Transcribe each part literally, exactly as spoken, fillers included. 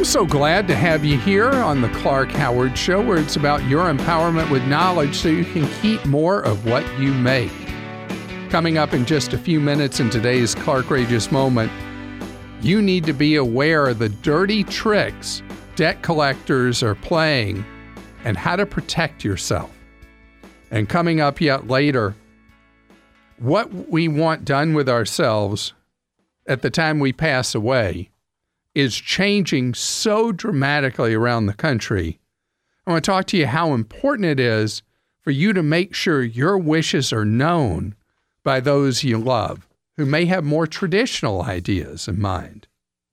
I'm so glad to have you here on the Clark Howard Show, where it's about your empowerment with knowledge so you can keep more of what you make. Coming up in just a few minutes in today's Clarkrageous Moment, you need to be aware of the dirty tricks debt collectors are playing and how to protect yourself. And coming up yet later, what we want done with ourselves at the time we pass away is changing so dramatically around the country. I want to talk to you how important it is for you to make sure your wishes are known by those you love, who may have more traditional ideas in mind.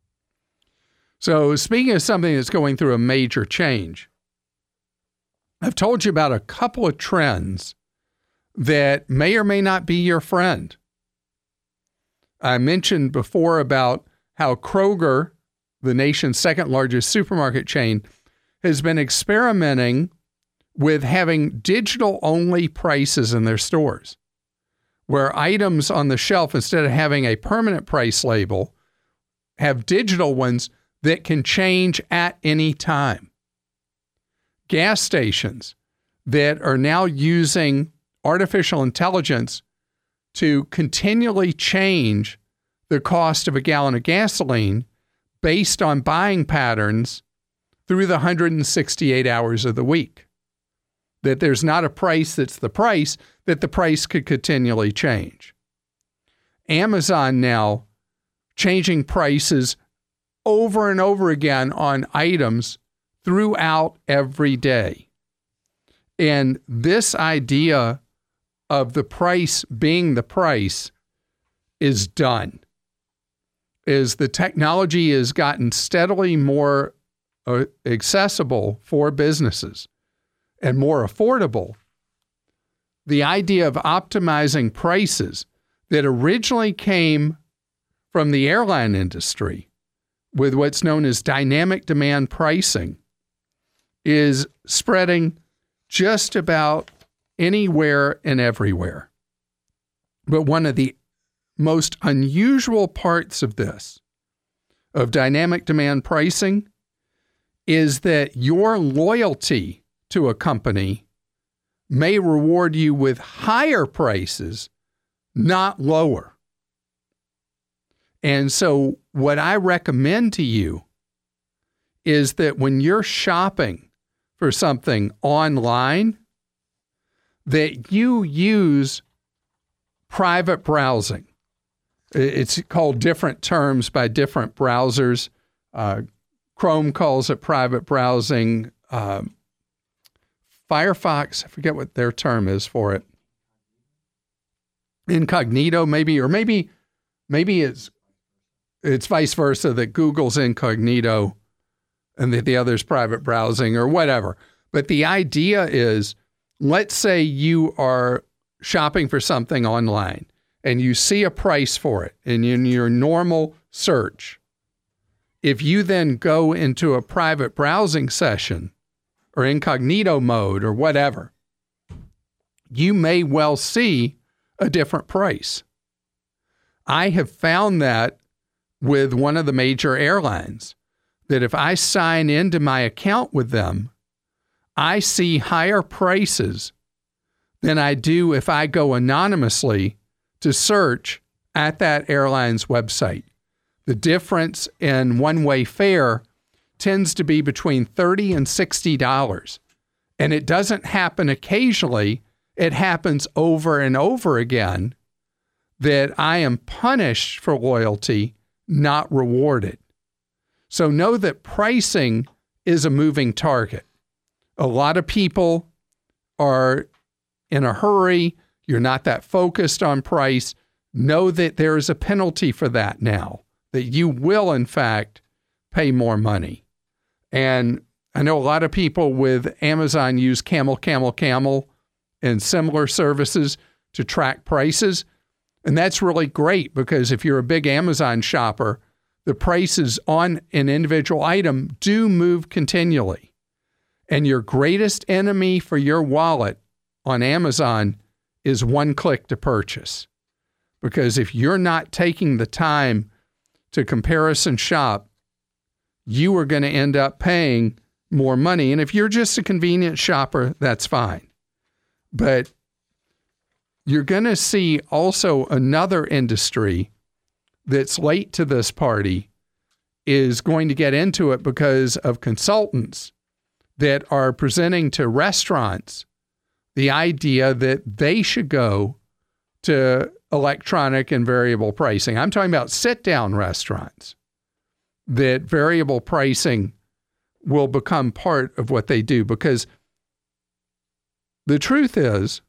So speaking of something that's going through a major change, I've told you about a couple of trends that may or may not be your friend. I mentioned before about how Kroger, the nation's second largest supermarket chain, has been experimenting with having digital-only prices in their stores, where items on the shelf, instead of having a permanent price label, have digital ones that can change at any time. Gas stations that are now using artificial intelligence to continually change the cost of a gallon of gasoline based on buying patterns through the one hundred sixty-eight hours of the week. That there's not a price that's the price, that the price could continually change. Amazon now changing prices over and over again on items throughout every day. And this idea of the price being the price is done. As the technology has gotten steadily more uh, accessible for businesses and more affordable, the idea of optimizing prices that originally came from the airline industry with what's known as dynamic demand pricing is spreading just about anywhere and everywhere. But one of the most unusual parts of this, of dynamic demand pricing, is that your loyalty to a company may reward you with higher prices, not lower. And so what I recommend to you is that when you're shopping for something online, that you use private browsing. It's called different terms by different browsers. Uh, Chrome calls it private browsing. Uh, Firefox, I forget what their term is for it. Incognito, maybe, or maybe, maybe it's it's vice versa, that Google's incognito and that the other's private browsing or whatever. But the idea is, let's say you are shopping for something online and you see a price for it and in your normal search, if you then go into a private browsing session or incognito mode or whatever, you may well see a different price. I have found that with one of the major airlines, that if I sign into my account with them, I see higher prices than I do if I go anonymously to search at that airline's website. The difference in one-way fare tends to be between thirty dollars and sixty dollars. And it doesn't happen occasionally. It happens over and over again that I am punished for loyalty, not rewarded. So know that pricing is a moving target. A lot of people are in a hurry. You're not that focused on price. Know that there is a penalty for that now, that you will, in fact, pay more money. And I know a lot of people with Amazon use Camel, Camel, Camel and similar services to track prices. And that's really great because if you're a big Amazon shopper, the prices on an individual item do move continually. And your greatest enemy for your wallet on Amazon is one click to purchase. Because if you're not taking the time to comparison shop, you are going to end up paying more money. And if you're just a convenience shopper, that's fine. But you're going to see also another industry that's late to this party is going to get into it because of consultants that are presenting to restaurants the idea that they should go to electronic and variable pricing. I'm talking about sit-down restaurants, that variable pricing will become part of what they do. Because the truth is,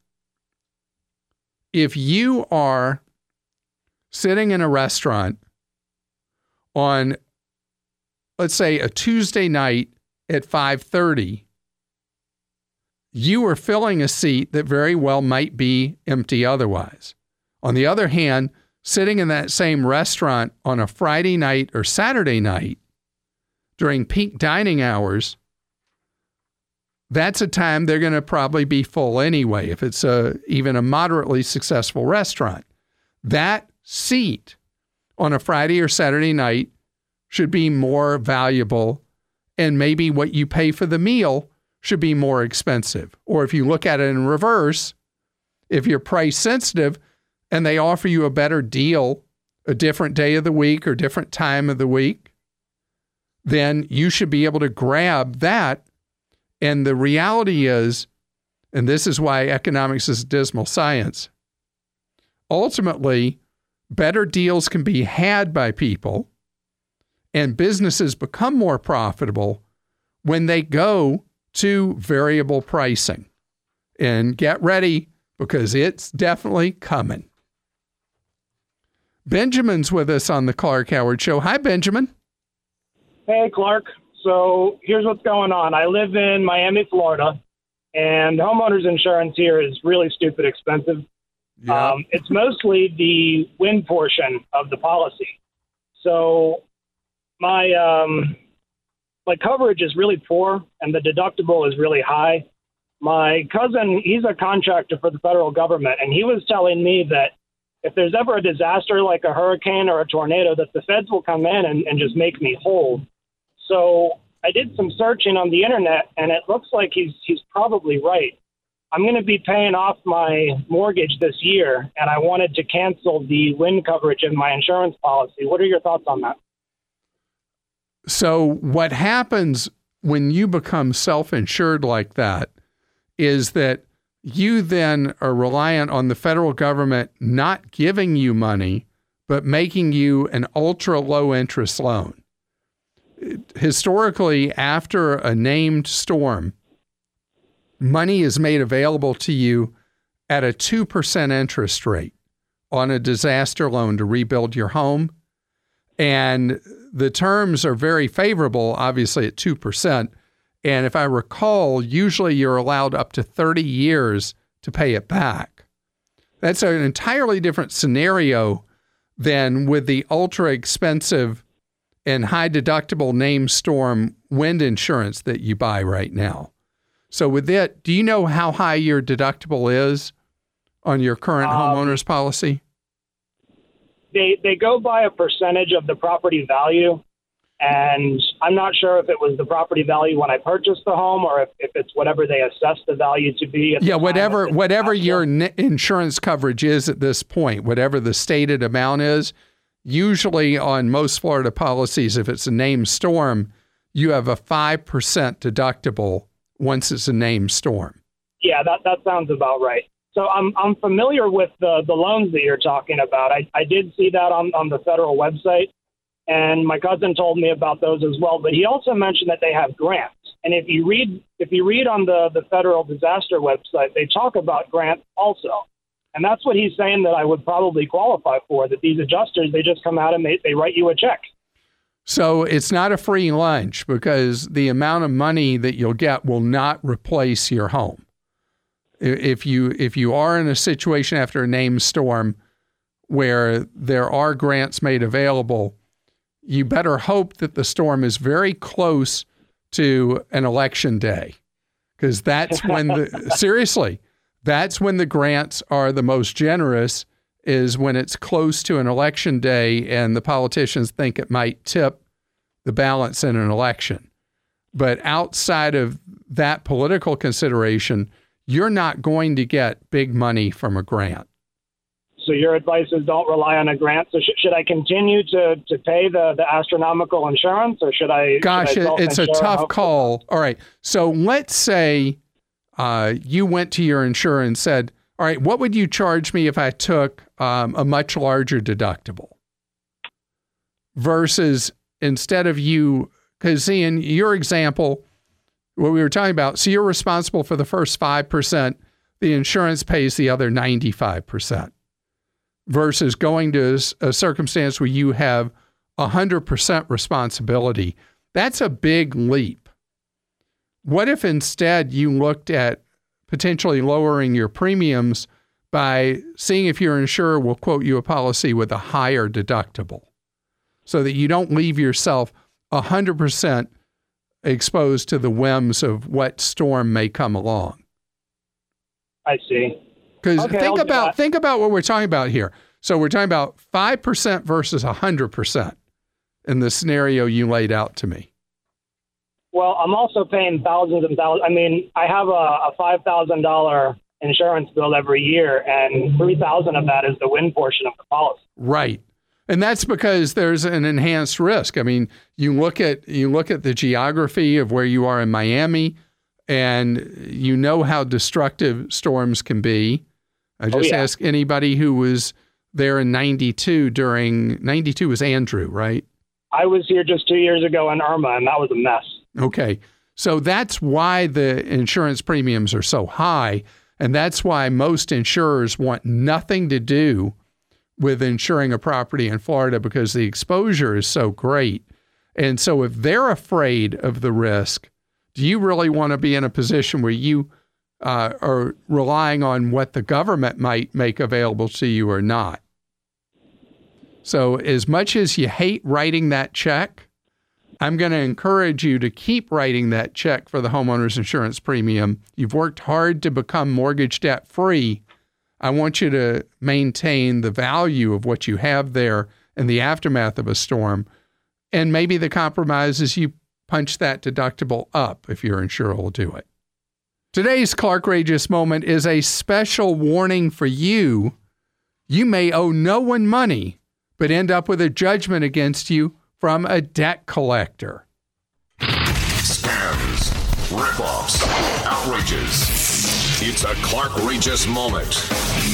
if you are sitting in a restaurant on, let's say, a Tuesday night at five thirty, you are filling a seat that very well might be empty otherwise. On the other hand, sitting in that same restaurant on a Friday night or Saturday night during peak dining hours, that's a time they're going to probably be full anyway, if it's a, even a moderately successful restaurant. That seat on a Friday or Saturday night should be more valuable, and maybe what you pay for the meal should be more expensive. Or if you look at it in reverse, if you're price sensitive and they offer you a better deal a different day of the week or different time of the week, then you should be able to grab that. And the reality is, and this is why economics is a dismal science, ultimately, better deals can be had by people and businesses become more profitable when they go to variable pricing. And get ready, because it's definitely coming. Benjamin's with us on the Clark Howard Show. Hi, Benjamin. Hey, Clark. So here's what's going on. I live in Miami, Florida, and homeowners insurance here is really stupid expensive. Yeah. Um, it's mostly the wind portion of the policy. So my um, my coverage is really poor, and the deductible is really high. My cousin, he's a contractor for the federal government, and he was telling me that if there's ever a disaster like a hurricane or a tornado, that the feds will come in and, and just make me whole. So I did some searching on the internet, and it looks like he's he's probably right. I'm going to be paying off my mortgage this year, and I wanted to cancel the wind coverage in my insurance policy. What are your thoughts on that? So what happens when you become self-insured like that is that you then are reliant on the federal government not giving you money, but making you an ultra low interest loan. Historically, after a named storm, money is made available to you at a two percent interest rate on a disaster loan to rebuild your home. And the terms are very favorable, obviously at two percent. And if I recall, usually you're allowed up to thirty years to pay it back. That's an entirely different scenario than with the ultra expensive and high deductible named storm wind insurance that you buy right now. So with it, do you know how high your deductible is on your current um, homeowner's policy? They they go by a percentage of the property value, and I'm not sure if it was the property value when I purchased the home or if, if it's whatever they assess the value to be. At yeah, the whatever time whatever your n- insurance coverage is at this point, whatever the stated amount is. Usually on most Florida policies, if it's a named storm, you have a five percent deductible once it's a named storm. Yeah, that, that sounds about right. So I'm I'm familiar with the, the loans that you're talking about. I, I did see that on, on the federal website, and my cousin told me about those as well. But he also mentioned that they have grants. And if you read if you read on the, the federal disaster website, they talk about grants also. And that's what he's saying that I would probably qualify for, that these adjusters, they just come out and they, they write you a check. So it's not a free lunch, because the amount of money that you'll get will not replace your home. If you if you are in a situation after a named storm where there are grants made available, you better hope that the storm is very close to an election day, because that's when the seriously. That's when the grants are the most generous, is when it's close to an election day and the politicians think it might tip the balance in an election. But outside of that political consideration, you're not going to get big money from a grant. So your advice is don't rely on a grant. So sh- should I continue to, to pay the, the astronomical insurance, or should I? Gosh, should I it's a tough call. All right. So let's say uh, you went to your insurer and said, all right, what would you charge me if I took um, a much larger deductible? Versus instead of you, because see, in your example, what we were talking about, so you're responsible for the first five percent, the insurance pays the other ninety-five percent. Versus going to a circumstance where you have one hundred percent responsibility. That's a big leap. What if instead you looked at potentially lowering your premiums by seeing if your insurer will quote you a policy with a higher deductible so that you don't leave yourself one hundred percent exposed to the whims of what storm may come along? I see. Because okay, think I'll about think about what we're talking about here. So we're talking about five percent versus one hundred percent in the scenario you laid out to me. Well, I'm also paying thousands and thousands. I mean, I have a, a five thousand dollars insurance bill every year, and three thousand dollars of that is the wind portion of the policy. Right. And that's because there's an enhanced risk. I mean, you look at you look at the geography of where you are in Miami, and you know how destructive storms can be. I just oh, yeah. ask anybody who was there in ninety-two during, ninety-two was Andrew, right? I was here just two years ago in Irma, and that was a mess. Okay. So that's why the insurance premiums are so high, and that's why most insurers want nothing to do with insuring a property in Florida because the exposure is so great. And so if they're afraid of the risk, do you really want to be in a position where you uh, are relying on what the government might make available to you or not? So as much as you hate writing that check, I'm going to encourage you to keep writing that check for the homeowner's insurance premium. You've worked hard to become mortgage debt free. I want you to maintain the value of what you have there in the aftermath of a storm. And maybe the compromise is you punch that deductible up if your insurer will do it. Today's Clarkrageous Moment is a special warning for you. You may owe no one money, but end up with a judgment against you from a debt collector. Scams, ripoffs, outrages. It's a Clarkrageous Moment.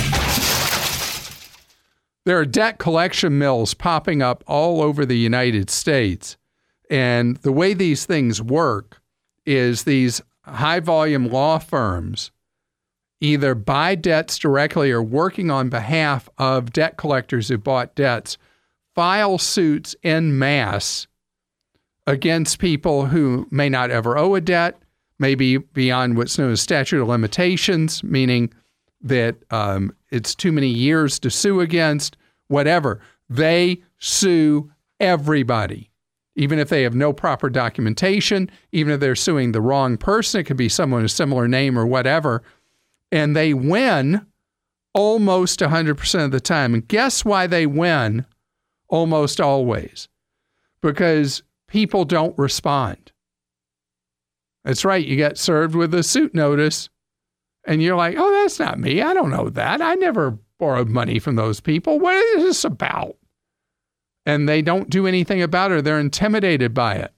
There are debt collection mills popping up all over the United States. And the way these things work is these high-volume law firms either buy debts directly or working on behalf of debt collectors who bought debts, file suits en masse against people who may not ever owe a debt, maybe beyond what's known as statute of limitations, meaning that um, it's too many years to sue against, whatever. They sue everybody. Even if they have no proper documentation, even if they're suing the wrong person, it could be someone with a similar name or whatever, and they win almost one hundred percent of the time. And guess why they win almost always? Because people don't respond. That's right. You get served with a suit notice, and you're like, oh, that's not me. I don't know that. I never borrowed money from those people. What is this about? And they don't do anything about it. They're intimidated by it.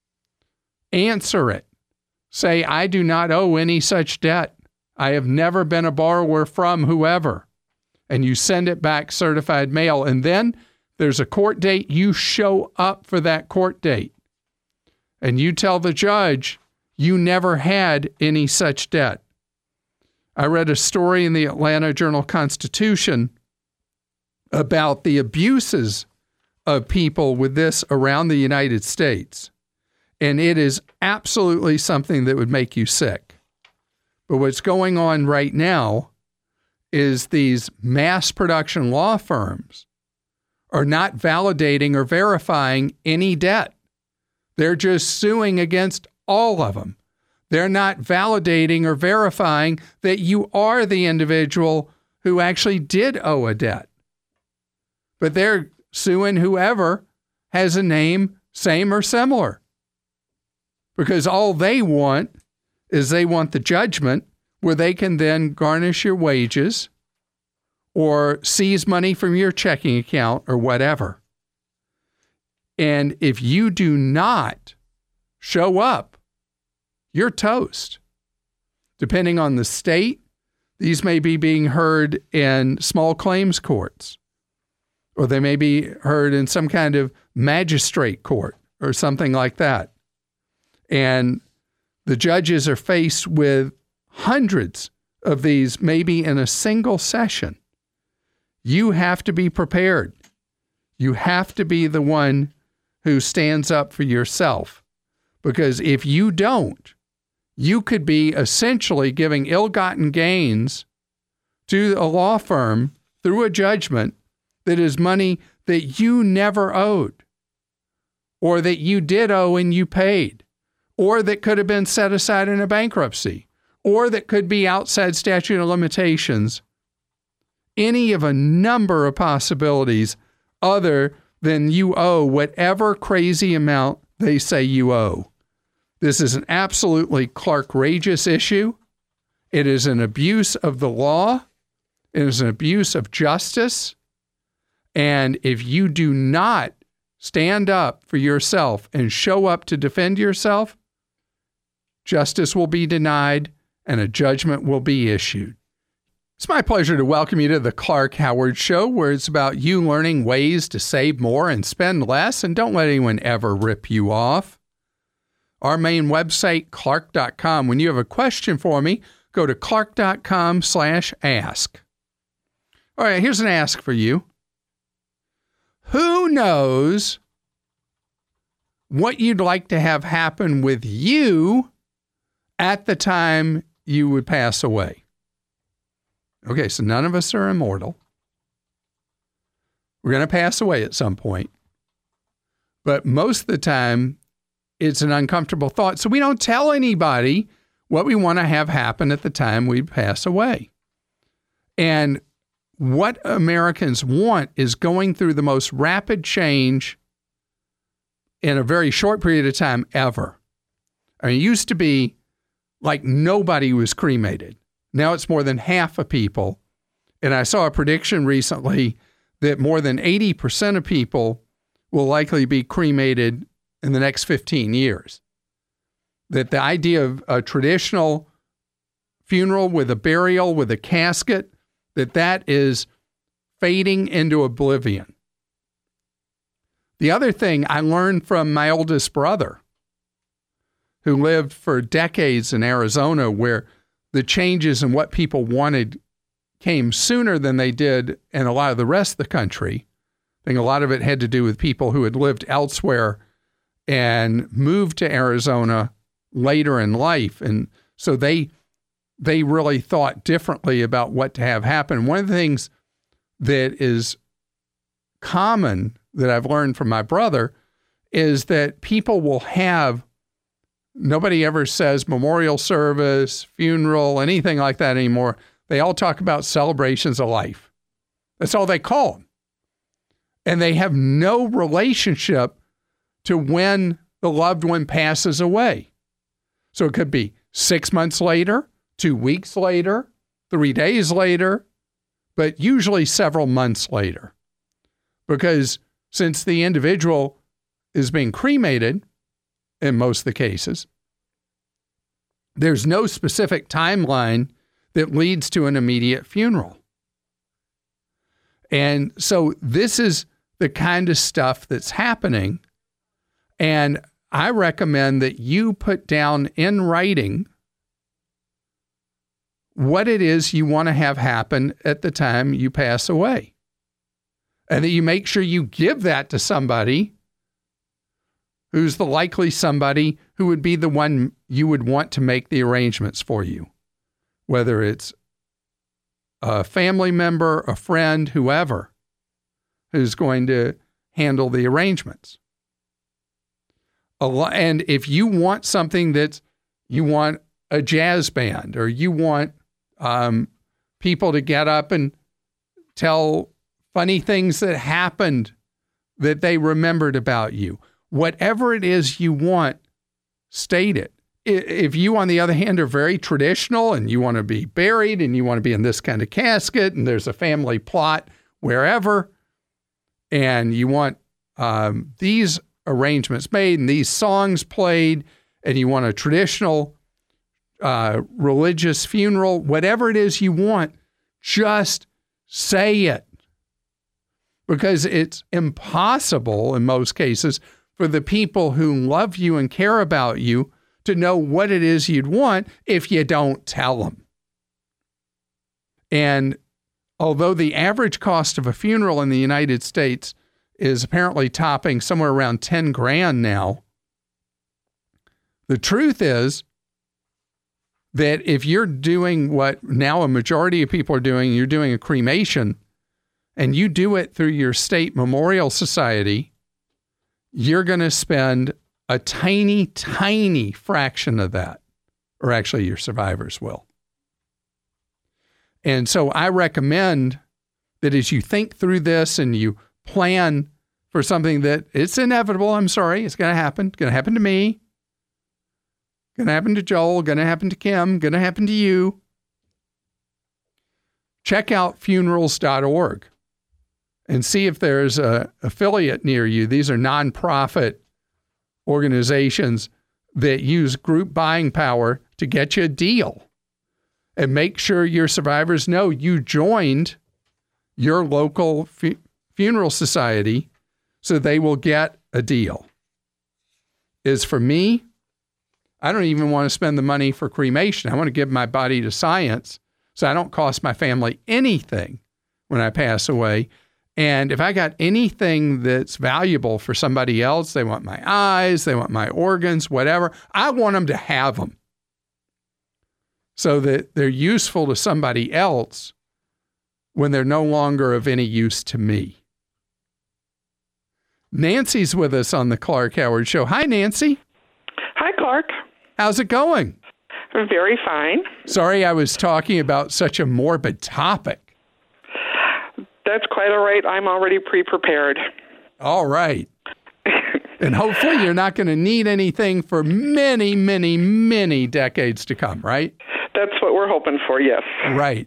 Answer it. Say, I do not owe any such debt. I have never been a borrower from whoever. And you send it back certified mail. And then there's a court date. You show up for that court date. And you tell the judge you never had any such debt. I read a story in the Atlanta Journal-Constitution about the abuses of people with this around the United States. And it is absolutely something that would make you sick. But what's going on right now is these mass production law firms are not validating or verifying any debt. They're just suing against all of them. They're not validating or verifying that you are the individual who actually did owe a debt. But they're suing whoever has a name same or similar. Because all they want is they want the judgment where they can then garnish your wages or seize money from your checking account or whatever. And if you do not show up, you're toast. Depending on the state, these may be being heard in small claims courts, or they may be heard in some kind of magistrate court or something like that. And the judges are faced with hundreds of these, maybe in a single session. You have to be prepared. You have to be the one who stands up for yourself. Because if you don't, you could be essentially giving ill-gotten gains to a law firm through a judgment that is money that you never owed, or that you did owe and you paid, or that could have been set aside in a bankruptcy, or that could be outside statute of limitations. Any of a number of possibilities other than you owe whatever crazy amount they say you owe. This is an absolutely Clark-rageous issue. It is an abuse of the law. It is an abuse of justice. And if you do not stand up for yourself and show up to defend yourself, justice will be denied and a judgment will be issued. It's my pleasure to welcome you to the Clark Howard Show, where it's about you learning ways to save more and spend less, and don't let anyone ever rip you off. Our main website, clark dot com. When you have a question for me, go to clark dot com slash ask. All right, here's an ask for you. Who knows what you'd like to have happen with you at the time you would pass away? Okay, so none of us are immortal. We're going to pass away at some point. But most of the time, it's an uncomfortable thought. So we don't tell anybody what we want to have happen at the time we pass away. And what Americans want is going through the most rapid change in a very short period of time ever. I mean, it used to be like nobody was cremated. Now it's more than half of people. And I saw a prediction recently that more than eighty percent of people will likely be cremated in the next fifteen years. That the idea of a traditional funeral with a burial, with a casket, that that is fading into oblivion. The other thing I learned from my oldest brother, who lived for decades in Arizona, where the changes in what people wanted came sooner than they did in a lot of the rest of the country. I think a lot of it had to do with people who had lived elsewhere and moved to Arizona later in life. And so they they really thought differently about what to have happen. One of the things that is common that I've learned from my brother is that people will have, nobody ever says memorial service, funeral, anything like that anymore. They all talk about celebrations of life. That's all they call them. And they have no relationship to when the loved one passes away. So it could be six months later, two weeks later, three days later, but usually several months later. Because since the individual is being cremated, in most of the cases, there's no specific timeline that leads to an immediate funeral. And so this is the kind of stuff that's happening. And I recommend that you put down in writing what it is you want to have happen at the time you pass away. And that you make sure you give that to somebody who's the likely somebody who would be the one you would want to make the arrangements for you. Whether it's a family member, a friend, whoever, who's going to handle the arrangements. A lot, and if you want something that's, you want a jazz band, or you want um, people to get up and tell funny things that happened that they remembered about you, whatever it is you want, state it. If you, on the other hand, are very traditional and you want to be buried and you want to be in this kind of casket and there's a family plot wherever, and you want um, these arrangements made and these songs played, and you want a traditional uh, religious funeral, whatever it is you want, just say it. Because it's impossible in most cases for the people who love you and care about you to know what it is you'd want if you don't tell them. And although the average cost of a funeral in the United States is apparently topping somewhere around ten grand now, the truth is that if you're doing what now a majority of people are doing, you're doing a cremation, and you do it through your state memorial society, you're going to spend a tiny, tiny fraction of that, or actually your survivors will. And so I recommend that as you think through this and you plan for something that it's inevitable, I'm sorry, it's going to happen, it's going to happen to me, going to happen to Joel, going to happen to Kim, going to happen to you. Check out funerals dot org and see if there's an affiliate near you. These are nonprofit organizations that use group buying power to get you a deal. And make sure your survivors know you joined your local fu- funeral society so they will get a deal. As for me, I don't even want to spend the money for cremation. I want to give my body to science so I don't cost my family anything when I pass away. And if I got anything that's valuable for somebody else, they want my eyes, they want my organs, whatever, I want them to have them so that they're useful to somebody else when they're no longer of any use to me. Nancy's with us on the Clark Howard Show. Hi, Nancy. Hi, Clark. How's it going? Very fine. Sorry I was talking about such a morbid topic. That's quite all right. I'm already pre-prepared. All right. And hopefully you're not going to need anything for many, many, many decades to come, right? That's what we're hoping for, yes. Right.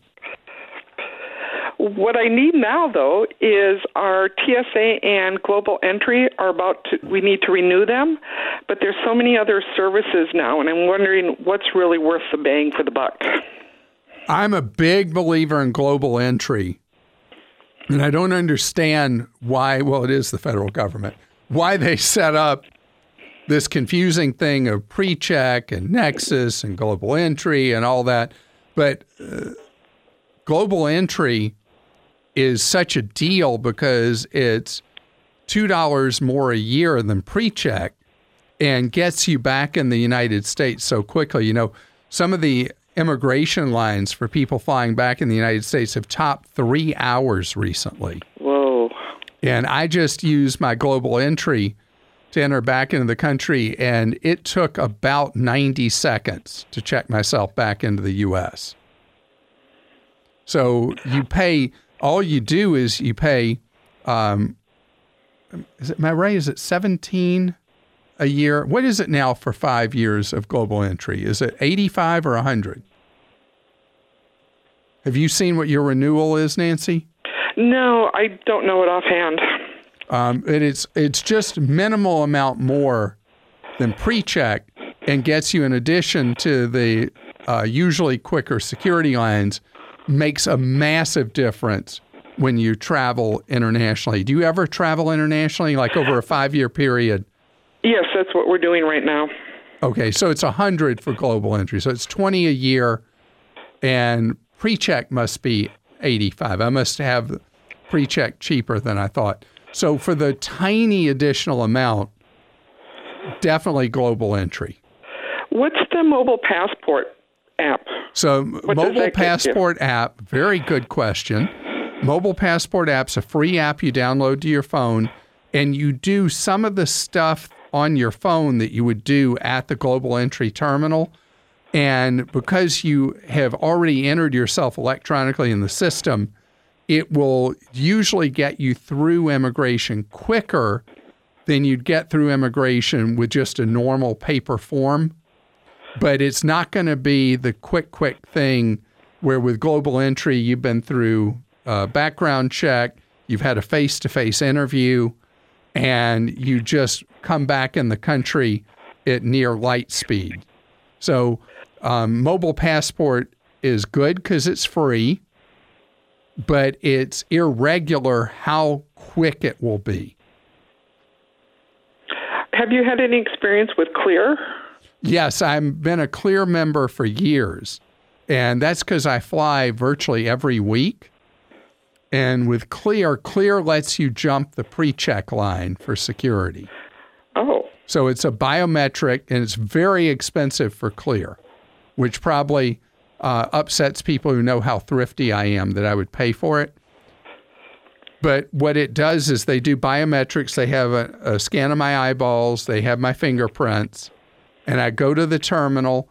What I need now, though, is our T S A and Global Entry are about to, we need to renew them, but there's so many other services now, and I'm wondering what's really worth the bang for the buck. I'm a big believer in Global Entry. And I don't understand why, well, it is the federal government, why they set up this confusing thing of PreCheck and Nexus and Global Entry and all that. But uh, Global Entry is such a deal because it's two dollars more a year than PreCheck and gets you back in the United States so quickly. You know, some of the immigration lines for people flying back in the United States have topped three hours recently. Whoa. And I just used my Global Entry to enter back into the country, and it took about ninety seconds to check myself back into the U S. So you pay, all you do is you pay, um, is it, am I right? Is it seventeen a year? What is it now for five years of Global Entry? Is it eighty-five or one hundred? Have you seen what your renewal is, Nancy? No, I don't know it offhand. Um, and it's it's just minimal amount more than PreCheck and gets you, in addition to the uh, usually quicker security lines, makes a massive difference when you travel internationally. Do you ever travel internationally, like over a five-year period? Yes, that's what we're doing right now. Okay, so it's one hundred for Global Entry. So it's twenty a year, and PreCheck must be eighty-five. I must have PreCheck cheaper than I thought. So for the tiny additional amount, definitely Global Entry. What's the Mobile Passport app? So what Mobile Passport app, very good question. Mobile Passport app's a free app you download to your phone, and you do some of the stuff on your phone that you would do at the Global Entry terminal. And because you have already entered yourself electronically in the system, it will usually get you through immigration quicker than you'd get through immigration with just a normal paper form. But it's not going to be the quick, quick thing where with Global Entry, you've been through a background check, you've had a face-to-face interview, and you just come back in the country at near light speed. So um, Mobile Passport is good because it's free, but it's irregular how quick it will be. Have you had any experience with Clear? Yes, I've been a Clear member for years, and that's because I fly virtually every week. And with Clear, Clear lets you jump the pre-check line for security. Oh. So it's a biometric, and it's very expensive for Clear, which probably uh, upsets people who know how thrifty I am that I would pay for it. But what it does is they do biometrics. They have a, a scan of my eyeballs. They have my fingerprints. And I go to the terminal,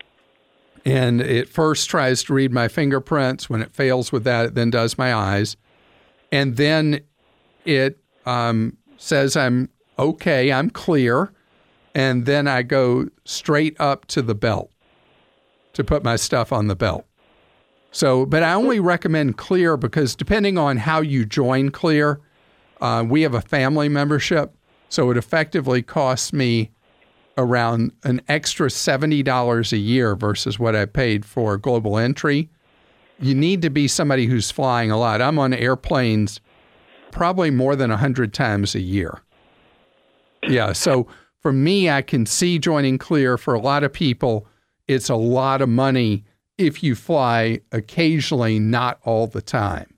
and it first tries to read my fingerprints. When it fails with that, it then does my eyes. And then it um, says I'm okay, I'm clear. And then I go straight up to the belt to put my stuff on the belt. So, but I only recommend Clear because depending on how you join Clear, uh, we have a family membership. So it effectively costs me around an extra seventy dollars a year versus what I paid for Global Entry. You need to be somebody who's flying a lot. I'm on airplanes probably more than one hundred times a year. Yeah, so for me, I can see joining Clear. For a lot of people, it's a lot of money if you fly occasionally, not all the time.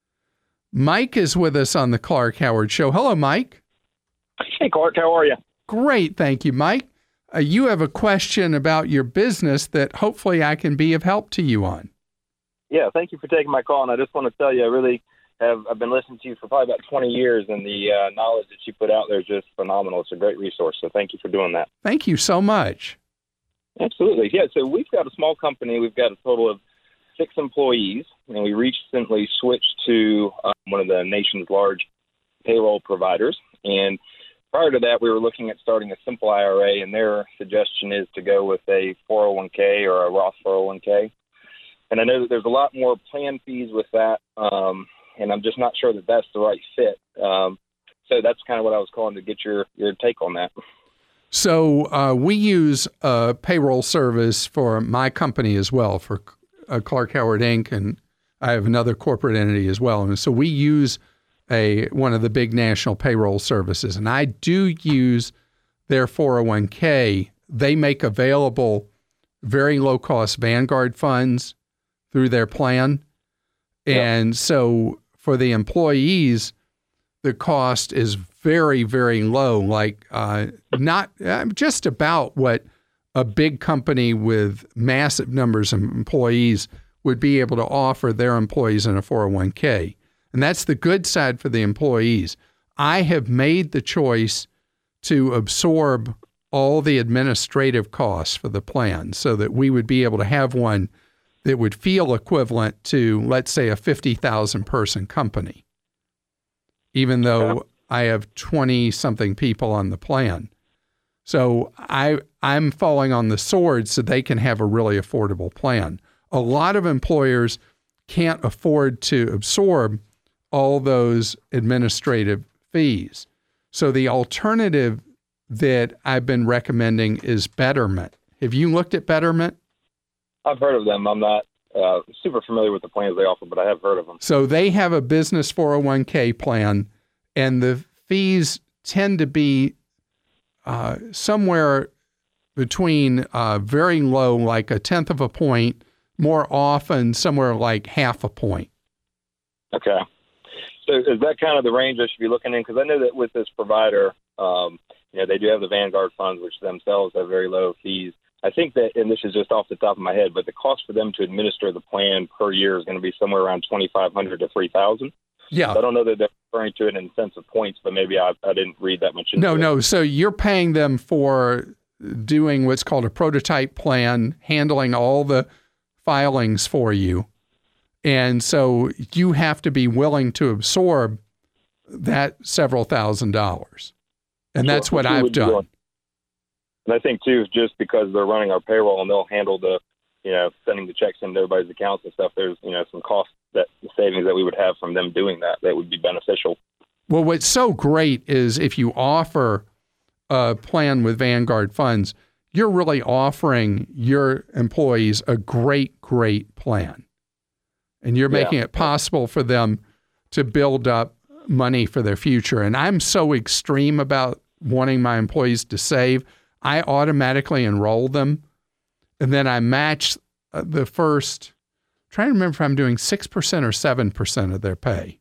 Mike is with us on the Clark Howard Show. Hello, Mike. Hey, Clark. How are you? Great. Thank you, Mike. Uh, you have a question about your business that hopefully I can be of help to you on. Yeah, thank you for taking my call. And I just want to tell you, I really have I've been listening to you for probably about twenty years, and the uh, knowledge that you put out there is just phenomenal. It's a great resource. So thank you for doing that. Thank you so much. Absolutely. Yeah, so we've got a small company. We've got a total of six employees, and we recently switched to um, one of the nation's large payroll providers. And prior to that, we were looking at starting a simple I R A, and their suggestion is to go with a four oh one k or a Roth four oh one k. And I know that there's a lot more plan fees with that, um, and I'm just not sure that that's the right fit. Um, so that's kind of what I was calling to get your, your take on that. So uh, we use a payroll service for my company as well, for uh, Clark Howard Incorporated, and I have another corporate entity as well. And so we use a one of the big national payroll services, and I do use their four oh one k. They make available very low-cost Vanguard funds through their plan. Yep. And so for the employees, the cost is very, very low, like uh, not uh, just about what a big company with massive numbers of employees would be able to offer their employees in a four oh one k. And that's the good side for the employees. I have made the choice to absorb all the administrative costs for the plan so that we would be able to have one that would feel equivalent to, let's say, a fifty thousand person company, even though I have twenty-something people on the plan. So I, I'm falling on the sword so they can have a really affordable plan. A lot of employers can't afford to absorb all those administrative fees. So the alternative that I've been recommending is Betterment. Have you looked at Betterment? I've heard of them. I'm not uh, super familiar with the plans they offer, but I have heard of them. So they have a business four oh one k plan, and the fees tend to be uh, somewhere between uh, very low, like a tenth of a point, more often somewhere like half a point. Okay. So is that kind of the range I should be looking in? Because I know that with this provider, um, you know, they do have the Vanguard funds, which themselves have very low fees. I think that, and this is just off the top of my head, but the cost for them to administer the plan per year is going to be somewhere around twenty-five hundred dollars to three thousand dollars. Yeah. So I don't know that they're referring to it in sense of points, but maybe I, I didn't read that much into no, it. No, no. So you're paying them for doing what's called a prototype plan, handling all the filings for you. And so you have to be willing to absorb that several thousand dollars. And that's Sure, what sure I've would be done. willing. And I think, too, just because they're running our payroll and they'll handle the, you know, sending the checks into everybody's accounts and stuff, there's, you know, some cost that savings that we would have from them doing that that would be beneficial. Well, what's so great is if you offer a plan with Vanguard Funds, you're really offering your employees a great, great plan. And you're making Yeah. it possible for them to build up money for their future. And I'm so extreme about wanting my employees to save. I automatically enroll them, and then I match uh, the first, I'm trying to remember if I'm doing six percent or seven percent of their pay,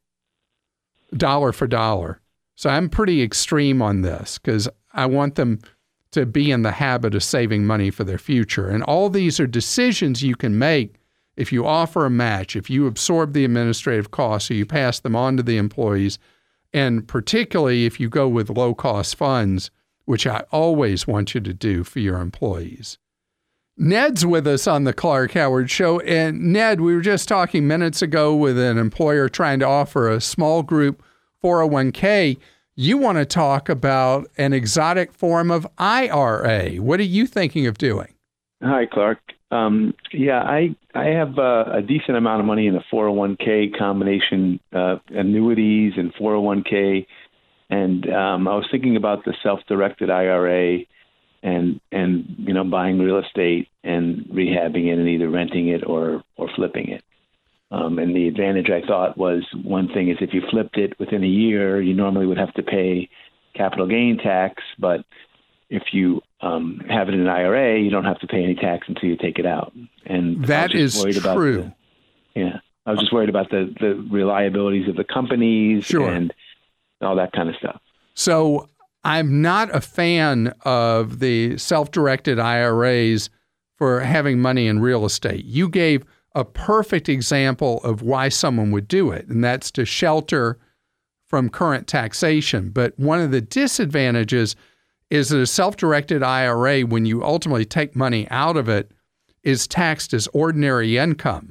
dollar for dollar. So I'm pretty extreme on this because I want them to be in the habit of saving money for their future. And all these are decisions you can make if you offer a match, if you absorb the administrative costs, or you pass them on to the employees, and particularly if you go with low-cost funds, which I always want you to do for your employees. Ned's with us on the Clark Howard Show. And Ned, we were just talking minutes ago with an employer trying to offer a small group four oh one k. You want to talk about an exotic form of I R A. What are you thinking of doing? Hi, Clark. Um, yeah, I I have uh, a decent amount of money in a four oh one k combination, uh, annuities and four oh one k. And um, I was thinking about the self-directed I R A and, and you know, buying real estate and rehabbing it and either renting it or, or flipping it. Um, and the advantage I thought was one thing is if you flipped it within a year, you normally would have to pay capital gain tax. But if you um, have it in an I R A, you don't have to pay any tax until you take it out. And that is true. About the, yeah. I was just worried about the, the reliabilities of the companies sure. and all that kind of stuff. So I'm not a fan of the self-directed I R As for having money in real estate. You gave a perfect example of why someone would do it, and that's to shelter from current taxation. But one of the disadvantages is that a self-directed I R A, when you ultimately take money out of it, is taxed as ordinary income,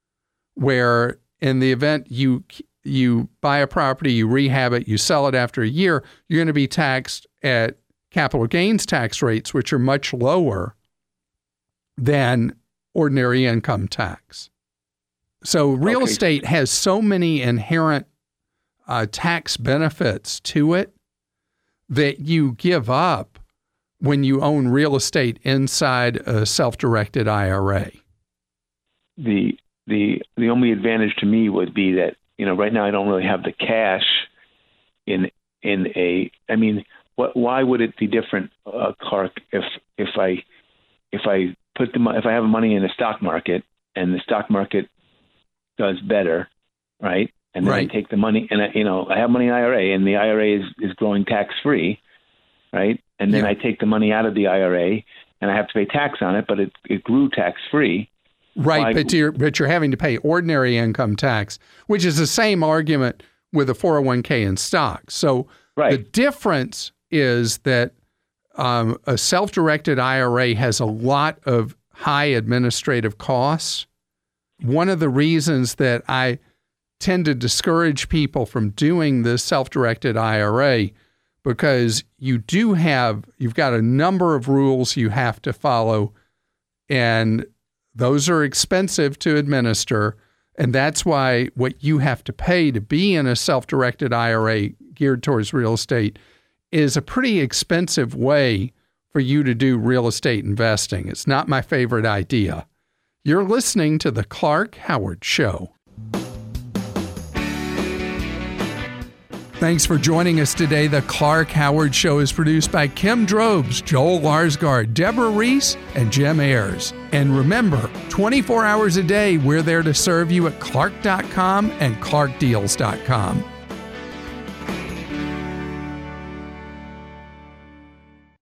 where in the event you you buy a property, you rehab it, you sell it after a year, you're going to be taxed at capital gains tax rates, which are much lower than ordinary income tax. So real Okay. estate has so many inherent uh, tax benefits to it that you give up when you own real estate inside a self-directed I R A. The the the only advantage to me would be that, you know, right now I don't really have the cash in in a. I mean, what? Why would it be different, uh, Clark? If if I if I put the mo- if I have money in the stock market and the stock market does better, right? And then Right. I take the money and I, you know I have money in I R A and the I R A is, is growing tax free, right? And then Yeah. I take the money out of the I R A and I have to pay tax on it, but it it grew tax free. Right, Why- but you're, but you're having to pay ordinary income tax, which is the same argument with a four oh one k in stocks. So Right. the difference is that um, a self-directed I R A has a lot of high administrative costs. One of the reasons that I tend to discourage people from doing this self-directed I R A because you do have, you've got a number of rules you have to follow, and those are expensive to administer, and that's why what you have to pay to be in a self-directed I R A geared towards real estate is a pretty expensive way for you to do real estate investing. It's not my favorite idea. You're listening to The Clark Howard Show. Thanks for joining us today. The Clark Howard Show is produced by Kim Drobes, Joel Larsgaard, Deborah Reese, and Jim Ayers. And remember, twenty-four hours a day, we're there to serve you at clark dot com and clark deals dot com.